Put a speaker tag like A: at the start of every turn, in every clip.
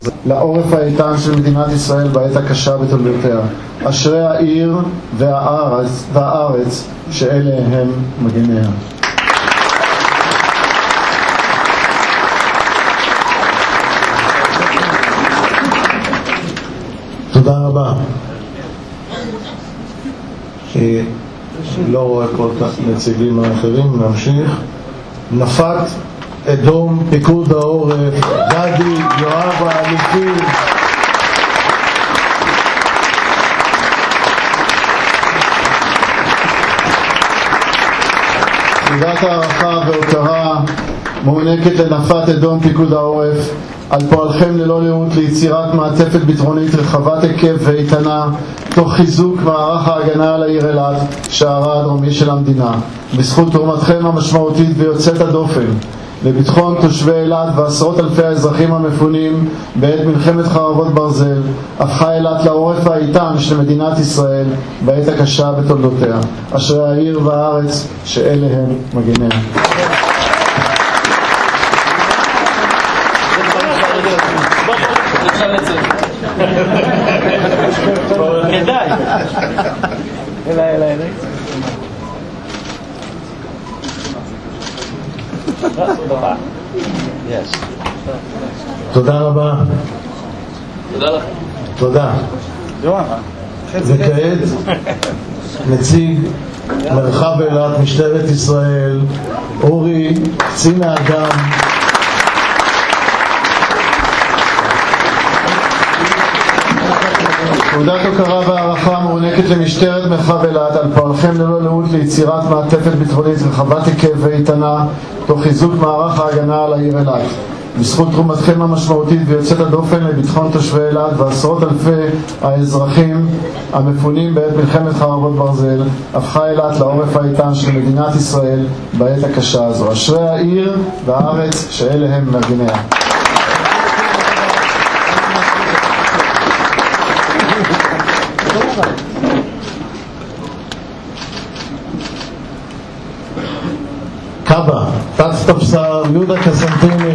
A: לעורף האיתן של מדינת ישראל בעת הקשה בתולדותיה. אשרי העיר והארץ שאלה הם מגניה.
B: תודה רבה. לא רואה כל כך נציגים האחרים, נמשיך. נפת אדום, פיקוד העורף, גדי, יואב האלופים.
A: תעודת הערכה והוקרה מוענקת לנפת אדום, פיקוד העורף, על פועלכם ללא לאות ליצירת מעטפת ביטחונית רחבת היקף ואיתנה, תוך חיזוק מערך ההגנה על העיר אילת, שערה הדרומי של המדינה. בזכות תרומתכם המשמעותית ויוצאת הדופן לביטחון תושבי אילת ועשרות אלפי האזרחים המפונים בעת מלחמת חרבות ברזל, הפכה אילת לעורף האיתן של מדינת ישראל בעת הקשה בתולדותיה. אשרי העיר והארץ שאלה הם מגניה.
C: כדאי. אליי.
B: תודה רבה.
C: תודה לך.
B: תודה. וכעת נציג מרחב אילת, משטרת ישראל, אורי, קצין האדם.
A: תעודת הוקרה והערכה מוענקת למשטרת מרחב אילת על פועלכם ללא לאות ליצירת מעטפת ביטחונית רחבת היקף ואיתנה, תוך חיזוק מערך ההגנה על העיר אילת. בזכות תרומתכם המשמעותית ויוצאת הדופן לביטחון תושבי אילת ועשרות אלפי האזרחים המפונים בעת מלחמת חרבות ברזל, הפכה אילת לעורף האיתן של מדינת ישראל בעת הקשה הזו. אשרי העיר והארץ שאלה הם מגניה.
B: קבא, תת-סטפסר יהודה קסנטיני.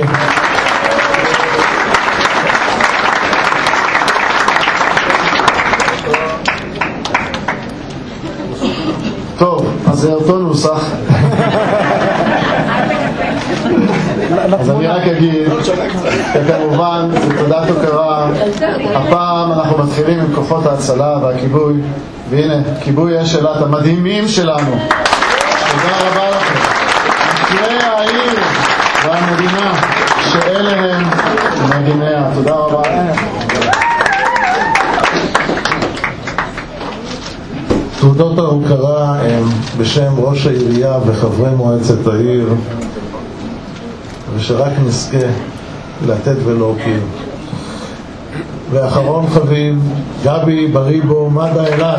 A: טוב, אז זה אותו נוסח. אז אני רק אגיד, כמובן, זה תודת הוקרה. הפעם אנחנו מתחילים עם כוחות ההצלה והכיבוי, והנה, כיבוי אש אילת המדהימים שלנו. תודה רבה לכם. אשרי העיר והמדינה שאלה הם מגניה. תודה רבה.
B: תעודות ההוקרה הם בשם ראש העירייה וחברי מועצת העיר, ושרק נזכה לתת ולהוקיר. ואחרון חביב, גבי בריבו, מד"א אילת.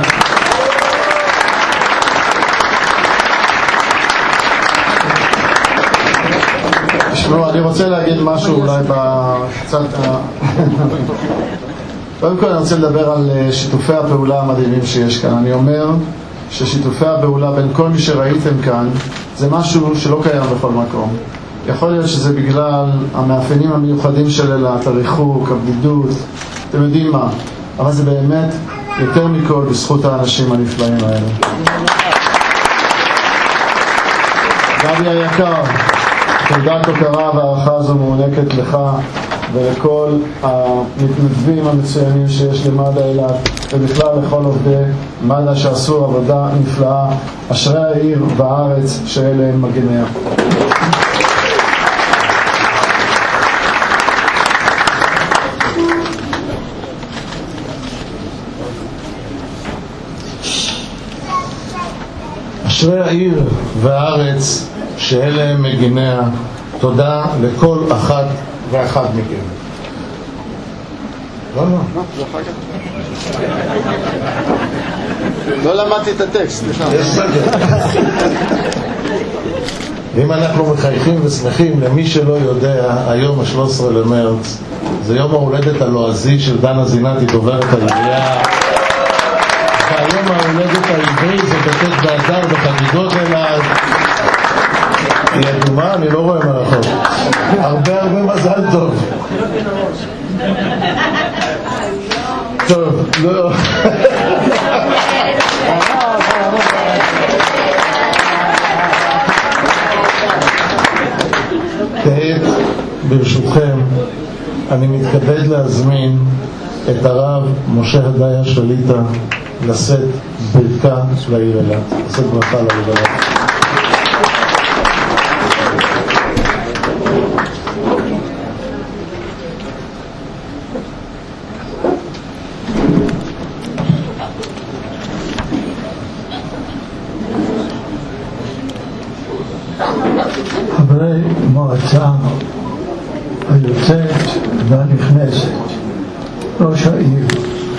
A: תשמעו, אני רוצה להגיד משהו אולי בקצת... קודם כל אני רוצה לדבר על שיתופי הפעולה המדהימים שיש כאן. אני אומר ששיתופי הפעולה בין כל מי שראיתם כאן זה משהו שלא קיים בכל מקום. יכול להיות שזה בגלל המאפיינים המיוחדים של אילת, הריחוק, הבדידות, אתם יודעים מה, אבל זה באמת יותר מכל בזכות האנשים הנפלאים האלה. גבי היקר, תעודת הוקרה והערכה הזו מוענקת לך ולכל המתנדבים המצוינים שיש למד"א אילת, ובכלל לכל עובדי מד"א שעשו עבודה נפלאה. אשרי העיר והארץ שאלה הם מגניה.
B: אשרי העיר והארץ שאלה הם מגניה. תודה לכל אחת ואחד מכם.
A: לא למדתי את הטקסט.
B: אם אנחנו מחייכים ושמחים, למי שלא יודע, היום ה-13 למרץ זה יום ההולדת הלועזי של דנה זינתי, דוברת העירייה. והיום ההולדת העברי זה בט' באדר בחגיגות אילת. היא אדומה, אני לא רואה מרחוק. הרבה מזל טוב. טוב, לא. כעת, ברשותכם, אני מתכבד להזמין את הרב משה הדיה שליטה לשאת ברכה לעיר אילת. לשאת ברכה לעיר אילת.
D: חברי מועצה היוצאת והנכנסת, ראש העיר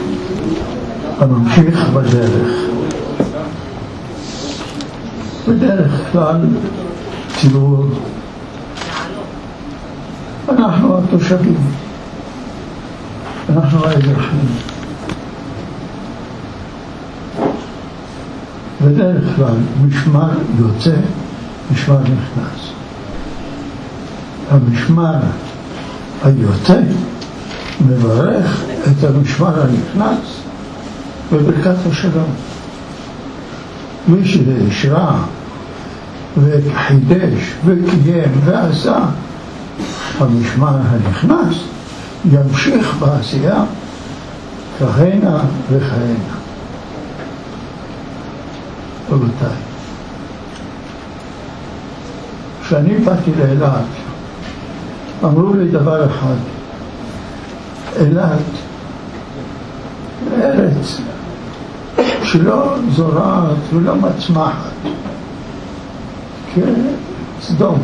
D: הממשיך בדרך כלל ציבור, אנחנו התושבים, אנחנו האזרחים, בדרך כלל משמר יוצא, משמר נכנס. המשמר היוצא מברך את המשמר הנכנס בברכת השלום. מי שהשרה וחידש וקיים ועשה המשמר הנכנס ימשיך בעשייה כהנה וכהנה. רבותיי, כשאני באתי לאילת אמרו לי דבר אחד: אילת ארץ שלא זורעת ולא מצמחת כסדום.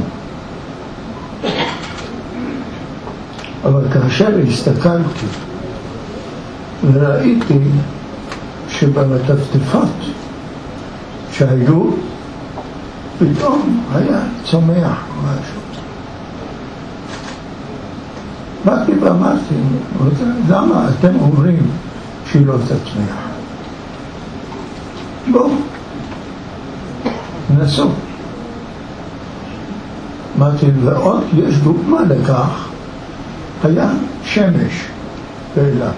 D: אבל כאשר הסתכלתי וראיתי שבמטפטפות שהיו פתאום היה צומח משהו, באתי ואמרתי, למה אתם אומרים שהיא לא תצמיח? בואו נסו. אמרתי, ועוד יש דוגמה לכך, היה שמש באילת,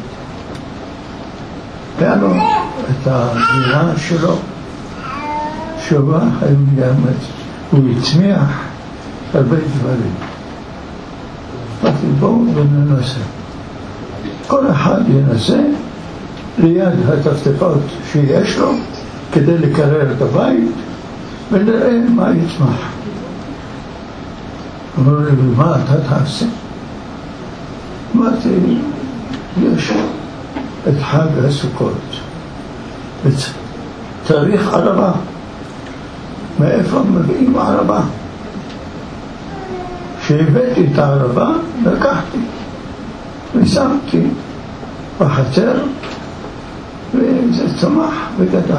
D: היה לו את הדירה שלו שבה היו יאמץ, הוא הצמיח הרבה דברים. אמרתי, בואו וננסה, כל אחד ינסה ליד הטפטפות שיש לו כדי לקרר את הבית ונראה מה יצמח. אמרו לי, מה אתה תעשה? אמרתי, יש את חג הסוכות, צריך ערבה. מאיפה מביאים ערבה? כשהבאתי את הערבה לקחתי ושמתי בחצר וזה צמח וגדל.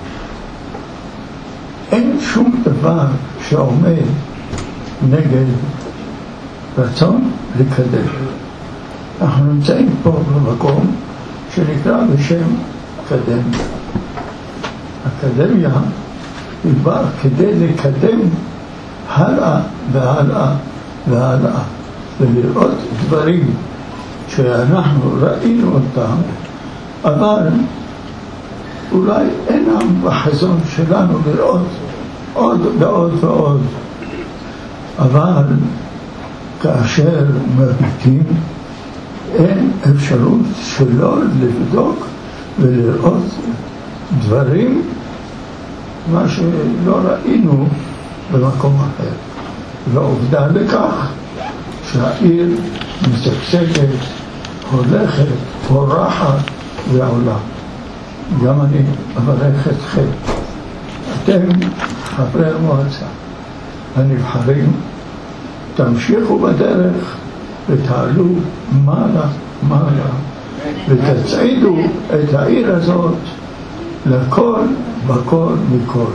D: אין שום דבר שעומד נגד רצון לקדם. אנחנו נמצאים פה במקום שנקרא בשם אקדמיה. אקדמיה היא באה כדי לקדם הלאה והלאה והלאה ולראות דברים שאנחנו ראינו אותם אבל אולי אינם בחזון שלנו לראות עוד ועוד ועוד. אבל כאשר מביטים אין אפשרות שלא לבדוק ולראות דברים מה שלא ראינו במקום אחר. ועובדה לכך שהעיר משגשגת, הולכת, פורחת ועולה. גם אני אברך אתכם, אתם חברי המועצה הנבחרים, תמשיכו בדרך ותעלו מעלה מעלה ותצעידו את העיר הזאת לכל בכל מכל.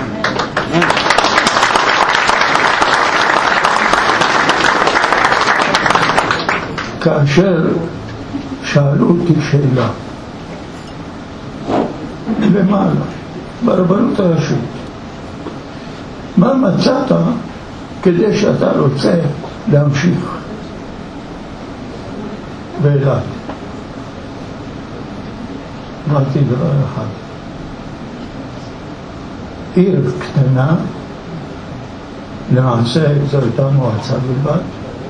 D: כאשר שאלו אותי שאלה למעלה ברבנות הראשית, מה מצאת כדי שאתה רוצה להמשיך באילת. אמרתי דבר אחד, עיר קטנה, למעשה זו הייתה מועצה בלבד,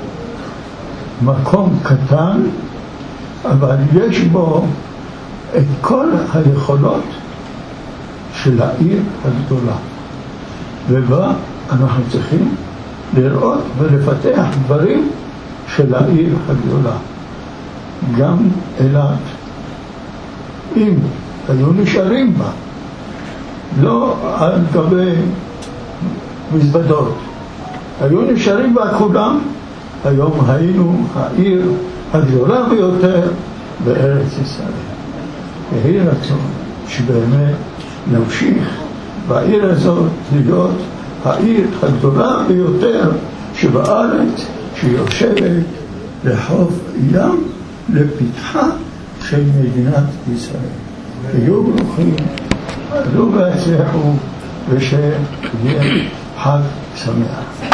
D: מקום קטן, אבל יש בו את כל היכולות של העיר הגדולה, ובה אנחנו צריכים לראות ולפתח דברים של העיר הגדולה. גם אילת, אם היו נשארים בה, לא על גבי מזוודות, היו נשארים בה כולם, היום היינו העיר הגדולה ביותר בארץ ישראל. יהי רצון שבאמת נמשיך בעיר הזאת להיות העיר הגדולה ביותר שבארץ, שיושבת לחוף ים לפתחה של מדינת ישראל. תהיו ברוכים, עלו והצליחו, ושיהיה חג שמח.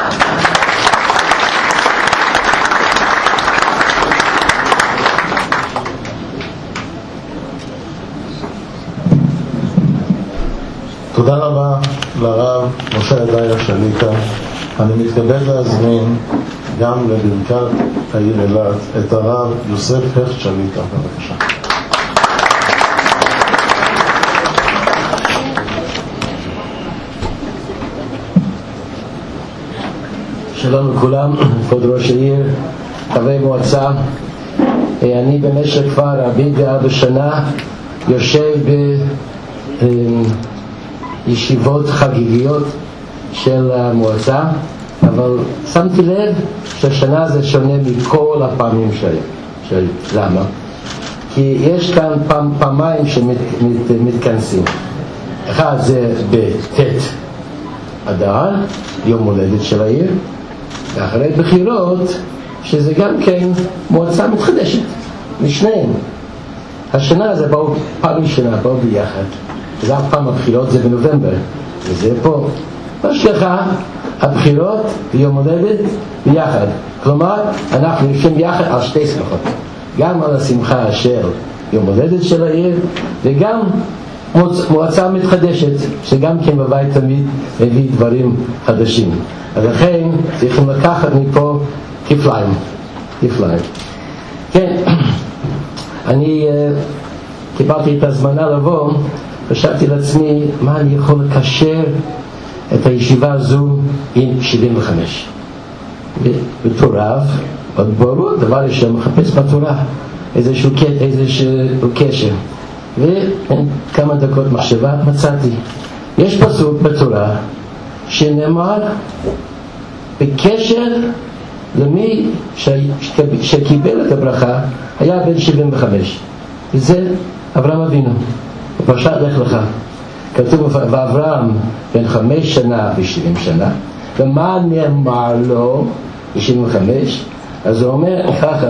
B: תודה רבה לרב משה הדייה שליט"א. אני מתכבד להזמין גם לברכת העיר אילת את הרב יוסף הכט שליט"א. בבקשה.
E: שלום לכולם, כבוד ראש העיר, חברי מועצה. אני במשך כבר 44 שנה יושב בישיבות חגיגיות של המועצה, אבל שמתי לב שהשנה זה שונה מכל הפעמים שהיו. למה? כי יש כאן פעמיים שמתכנסים. אחד זה בט' אדר, יום הולדת של העיר, ואחרי בחירות, שזה גם כן מועצה מתחדשת, משניהם. השנה זה באו, פעם ראשונה באו ביחד, וזה אף פעם הבחירות זה בנובמבר, וזה פה. בשלחה, הבחירות ויום הולדת ביחד. כלומר, אנחנו יושבים ביחד על שתי שמחות. גם על השמחה של יום הולדת של העיר, וגם מועצה מתחדשת, שגם כן בבית תמיד מביא דברים חדשים. אז לכן צריכים לקחת מפה כפליים. כן, אני קיבלתי את הזמנה לבוא, חשבתי לעצמי מה אני יכול לקשר את הישיבה הזו עם 75. בתורה, ברור, דבר ראשון מחפש בתורה איזשהו קשר. וכמה דקות מחשבה מצאתי. יש פסוק בתורה שנאמר בקשר למי שקיבל את הברכה היה בן 75, וזה אברהם אבינו בפרשת לך לך. כתוב ואברהם בן 5 שנה ו70 שנה, ומה נאמר לו ב-75? אז הוא אומר ככה,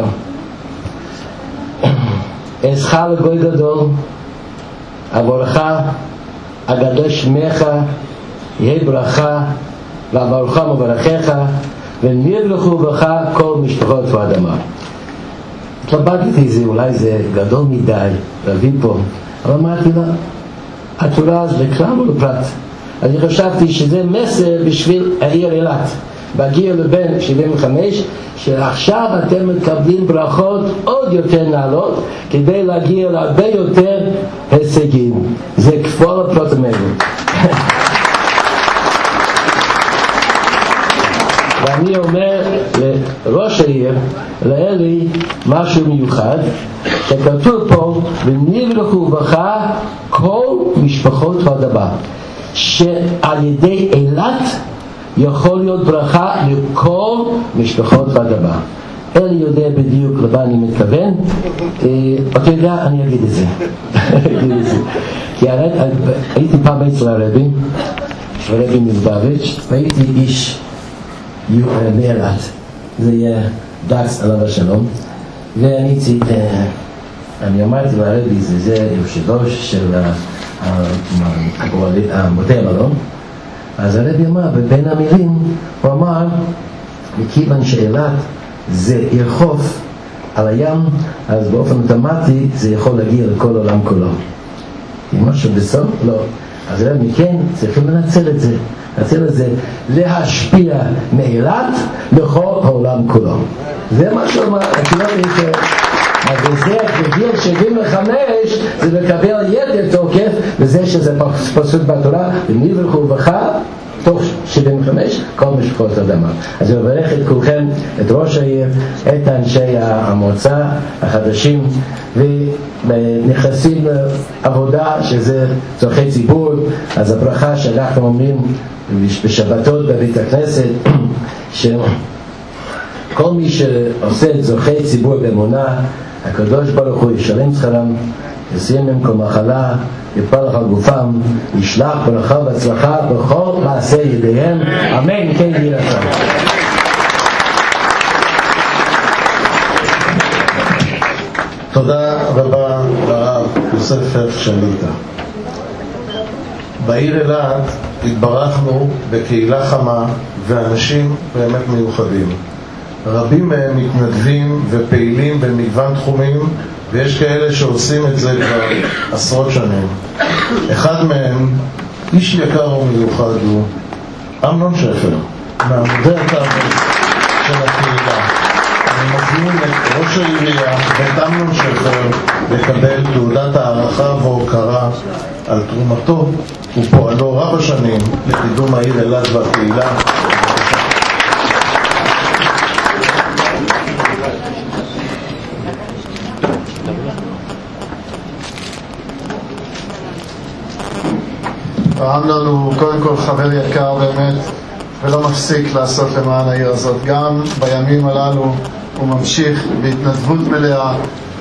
E: אעשך לגוי גדול, עבורך אגדל שמך, יהי ברכה, ועבורך מברכך, ונברכו בך כל משפחות האדמה. התלבטתי זה, אולי זה גדול מדי להביא פה, אבל אמרתי לה, התורה זה בכלל לא לפרט. אז אני חשבתי שזה מסר בשביל העיר אילת, בהגיע לבן 75, שעכשיו אתם מקבלים ברכות עוד יותר נעלות כדי להגיע להרבה יותר הישגים. זה כפול הפרוטומנט. ואני אומר לראש העיר, לאלי, משהו מיוחד, שכתוב פה, ונברכו בך כל משפחות האדמה, שעל ידי אילת יכול להיות ברכה לכל משפחות האדמה. אלי יודע בדיוק למה אני מתכוון. אתה יודע, אני אגיד את זה. כי הייתי פעם אצל הרבי מלובביץ', והייתי איש מאילת, זה יהיה דקס עליו השלום, אני אמרתי לרבי, זה יושב ראש של המוטה המלון, אז הרבי אמר, ובין המילים הוא אמר, מכיוון שאילת זה עיר חוף על הים, אז באופן אוטומטי זה יכול להגיע לכל העולם כולו. אם משהו בסוף? לא. אז הרבי מכן צריכים לנצל את זה, להשפיע מאילת לכל העולם כולו. זה מה שאומר, אז זה בגיל 75 זה מקבל יתר תוקף, וזה שזה פסוק בתורה, ומי יברכו בך תוך 75 כל משפחות אדמה. אז אני מברך את כולכם, את ראש העיר, את אנשי המועצה החדשים, ונכנסים לעבודה שזה צורכי ציבור. אז הברכה שאנחנו אומרים בשבתות בבית הכנסת, שכל מי שעושה את צורכי ציבור באמונה, הקדוש ברוך הוא ישלם שכרם, ישים להם כל מחלה, יפלח על גופם, ישלח ברכה והצלחה בכל מעשה ידיהם, אמן. כן יהי רצון.
B: תודה רבה לרב יוסף פרץ שליט"א. בעיר אילת התברכנו בקהילה חמה ואנשים באמת מיוחדים. רבים מהם מתנדבים ופעילים במגוון תחומים, ויש כאלה שעושים את זה כבר עשרות שנים. אחד מהם, איש יקר ומיוחד, הוא אמנון שפר, מעמודי התווך של הקהילה. אני מזמין את ראש העירייה ואת אמנון שפר לקבל תעודת הערכה והוקרה על תרומתו ופועלו רב השנים לקידום העיר אילת והקהילה.
A: אמנון הוא קודם כל חבר יקר באמת, ולא מפסיק לעשות למען העיר הזאת. גם בימים הללו הוא ממשיך בהתנדבות מלאה,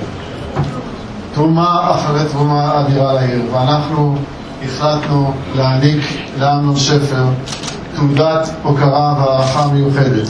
A: תרומה אחרי תרומה אדירה לעיר, ואנחנו החלטנו להעניק לאמנון שפר תעודת הוקרה והערכה מיוחדת.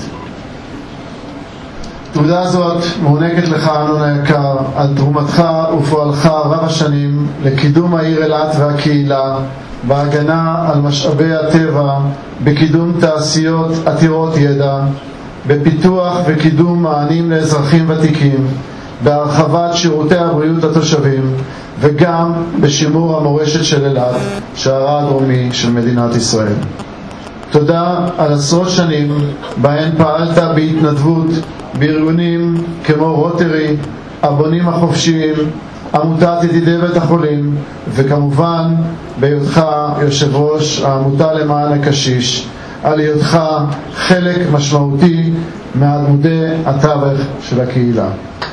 A: תעודה זאת מוענקת לך, אמנון היקר, על תרומתך ופועלך רב השנים לקידום העיר אילת והקהילה, בהגנה על משאבי הטבע, בקידום תעשיות עתירות ידע, בפיתוח וקידום מענים לאזרחים ותיקים, בהרחבת שירותי הבריאות לתושבים, וגם בשימור המורשת של אילת, שערה הדרומי של מדינת ישראל. תודה על עשרות שנים בהן פעלת בהתנדבות בארגונים כמו רוטרי, הבונים החופשיים, עמותת ידידי בית החולים, וכמובן בהיותך יושב ראש העמותה למען הקשיש, על היותך חלק משמעותי מעמודי התווך של הקהילה.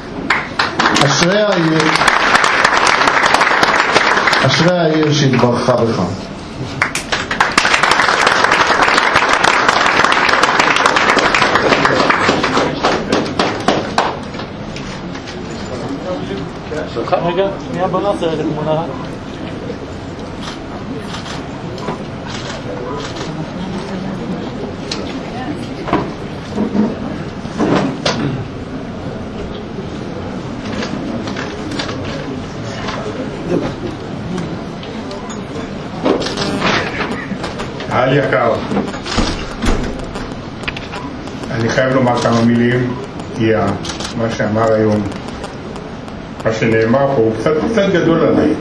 A: אשרי העיר שהתברכה בך.
C: רגע, שנייה בוא נעשה רגע תמונה.
F: קהל יקר, אני חייב לומר כמה מילים, כי מה שאמר היום, מה שנאמר פה הוא קצת גדול עליי,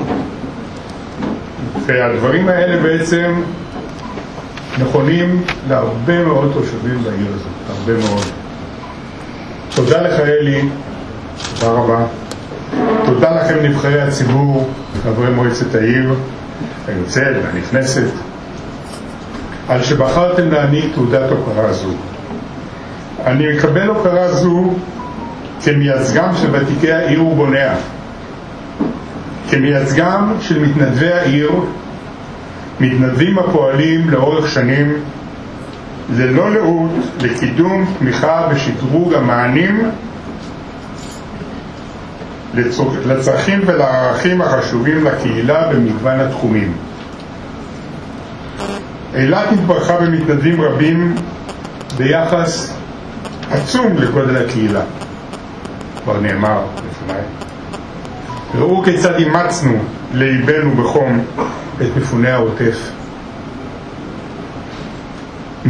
F: והדברים האלה בעצם נכונים להרבה מאוד תושבים בעיר הזאת, הרבה מאוד. תודה לך אלי, תודה רבה. תודה לכם נבחרי הציבור, חברי מועצת העיר היוצאת והנכנסת, על שבחרתם להעניק תעודת הוקרה זו. אני מקבל הוקרה זו כמייצגם של ותיקי העיר ובוניה, כמייצגם של מתנדבי העיר, מתנדבים הפועלים לאורך שנים ללא לאות לקידום, תמיכה ושדרוג המענים לצרכים ולערכים החשובים לקהילה במגוון התחומים. אילת התברכה במתנדבים רבים ביחס עצום לגודל הקהילה, כבר נאמר לפני. ראו כיצד אימצנו לאיבנו בחום את מפוני העוטף.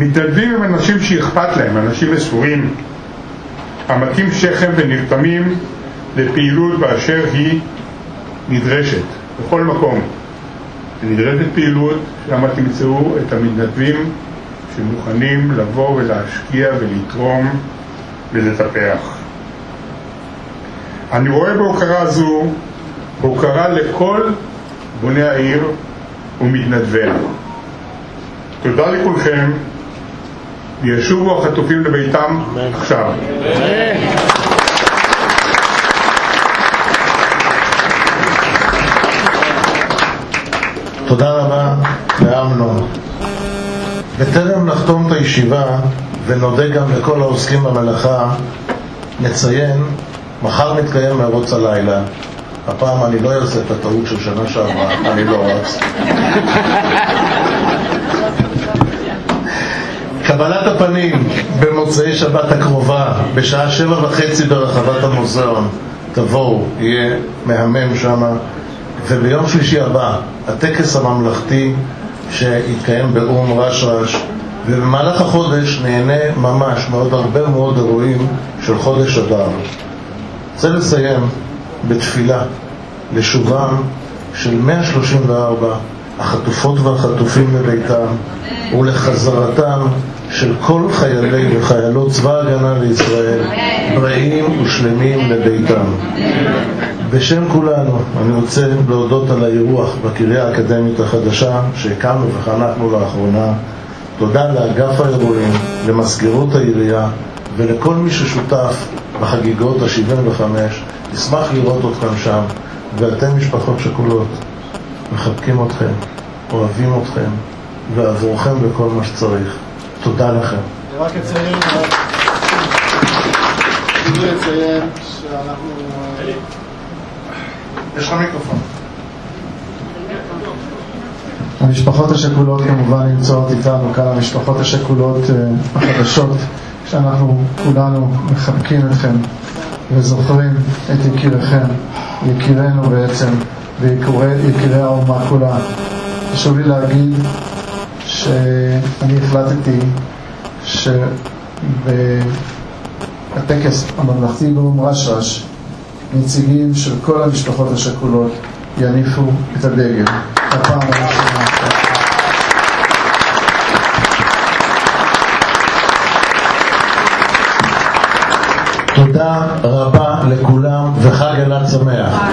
F: מתנדבים הם אנשים שאכפת להם, אנשים מסורים, המקים שכם ונרתמים לפעילות באשר היא נדרשת. בכל מקום נדרשת פעילות, שם תמצאו את המתנדבים שמוכנים לבוא ולהשקיע ולתרום ולטפח. אני רואה בהוקרה זו הוקרה לכל בוני העיר ומתנדביה. תודה לכולכם, וישובו החטופים לביתם עכשיו.
B: תודה רבה לאמנון. בטרם נחתום את הישיבה ונודה גם לכל העוסקים במלאכה, נציין, מחר מתקיים מרוץ הלילה. הפעם אני לא אעשה את הטעות של שנה שעברה, אני לא רץ. קבלת הפנים במוצאי שבת הקרובה בשעה 7:30 ברחבת המוזיאון. תבואו, יהיה מהמם שמה. וביום שלישי הבא הטקס הממלכתי שיתקיים באום רשרש, ובמהלך החודש נהנה ממש מאוד הרבה מאוד אירועים של חודש אדר. רוצה לסיים בתפילה לשובם של 134 החטופות והחטופים לביתם ולחזרתם של כל חיילי וחיילות צבא ההגנה לישראל בריאים ושלמים לביתם. בשם כולנו אני רוצה להודות על האירוח בקריה האקדמית החדשה שהקמנו וחנכנו לאחרונה. תודה לאגף האירועים, למזכירות העירייה ולכל מי ששותף בחגיגות ה-75. נשמח לראות אתכם שם, ואתם משפחות שכולות, מחבקים אתכם, אוהבים אתכם ועבורכם בכל מה שצריך. תודה לכם.
A: רק אציין שאנחנו...
B: יש לך מיקרופון.
A: המשפחות השכולות כמובן נמצאות איתנו כאן, המשפחות השכולות החדשות, שאנחנו כולנו מחבקים אתכם וזוכרים את יקיריכם, יקירנו בעצם, ויקירי האומה כולה. חשוב לי להגיד שאני החלטתי שבטקס הממלכתי באום רשרש נציגים של כל המשפחות השכולות יניפו את הדגל. הפעם הראשונה.
B: תודה רבה לכולם וחג אילת שמח.